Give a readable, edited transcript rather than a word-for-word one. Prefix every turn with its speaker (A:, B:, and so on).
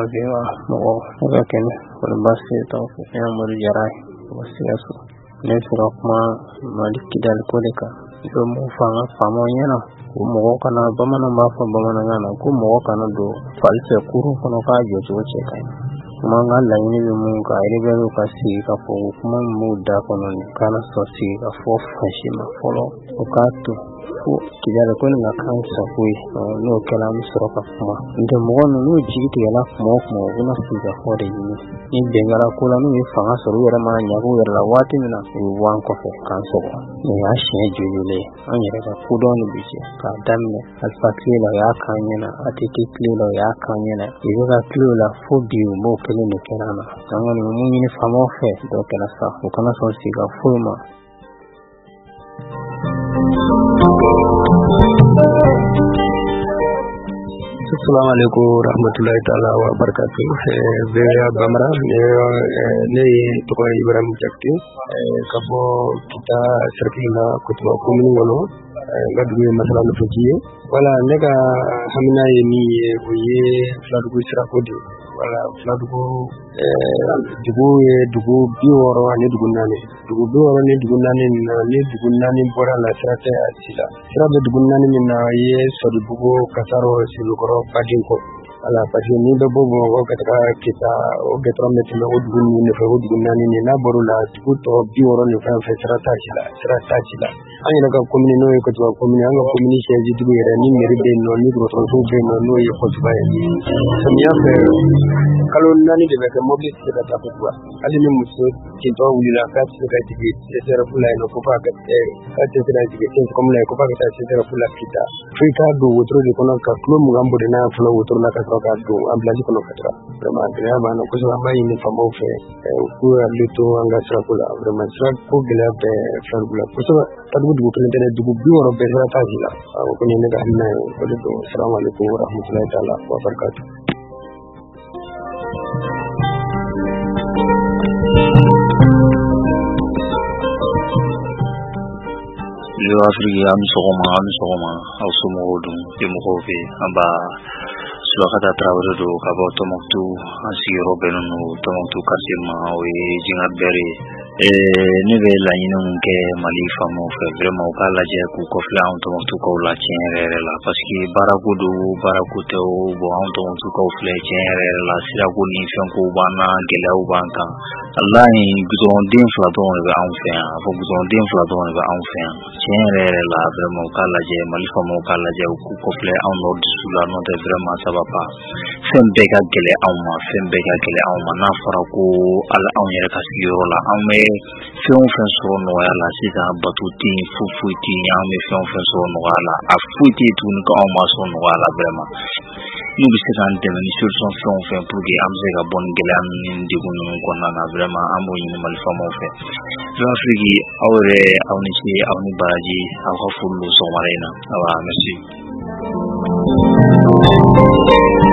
A: bewa mo ga ken ko basse to ya mo jaray wasiyasu ne sura kuma maliki dal koleka do mo fanga famo yana ko mo kana bamana ma fa bamana ngana ko mo kana do false kuru kono ka je to ce kai kuma ngalla ni mu ka ire be ka si ka fo kuma mu da kono kana so si ka fo fashima folo o ka to kidare ko na kan sa kuyi no kala mu sura ka kuma inde mo no jigiti yana mo una si ka fo de ni bengala kula no fanga so yara ma nya ko yara wati na wan ko fe kan so ni ya shi jujule an yara ka kudo ni bije ka damme alfakli la ya kan yana atiti kli la ya kan yana ido ka kli la fo bi mo kele ni kana kan ni mu ni famo fe do kala sa ko kana so si ka fo ma Assalamu alaikum warahmatullahi ta'ala wa barakatuh. Beya Bamra ne to ko Ibrahim Jakti kabo kita serkina kutwa komini wono gadu masala no fujiye wala nega hamina yemi oye fladugo sirafodi wala fladugo dugu biworo ne dugu nane bora la sirate asila sirabe dugu nane minna ye sodi bugo kasaro silukoro padinko ala padin ni be bobo o katra kita o getra metme o dugu nane ni na borula dugu to biworo ne fa sirata asila ani daga komini no ko to komini anga komini sheji dugu yere ni meribe no ni gro to be no ye ko to baye samiya be kalon nani de be mobilité da ta kwa ali ni muso ki to wula ka tsika tigi sera fula no ko pa ka tsira tigi tin ko mla ko pa ka sera fula kita frika do wotro de kono ka klo mu gambo de na fula wotro na ka ka do amblaji kono katra vraiment ya ba no ko so amai ni famo fe ku alito anga sera fula vraiment sera ko gila be fula ko so ta du ko ne du bi woro be sera ta jila ko ni ne ga na ko do assalamu alaikum wa rahmatullahi ta'ala wa barakatuh
B: yo afriki am sogoma awsumo dum demo be amba sulakata trawre do kabo tomoktu asiro benunu tomoktu kasima o jinga bere ne be la yinu ke mali famo fe vraiment ka la je ku ko fla on tomoktu ko la tienre la parce que barakuto bo on tomoktu ko fla tienre la sira ko ni fen ko bana gela u banka Allah ni gudon din fla don be on fe fo gudon din fla don be on fe tienre la vraiment ka la je mali famo ka la je ku ko fla on no disula no de vraiment ça va pas fembe ka gele on ma na fara ko ala on yere ka sigiro la on me fen so no ya la sita batuti fufuti ya me fen so no ala afuti tun ko on ma so no ala vraiment nous bisatan de ni solution fen pour que amze ga bon gele an ndi ko ko na vraiment amo ni mal famo fe Afriki awre awni ci awni baraji aw khafulu so marina awa merci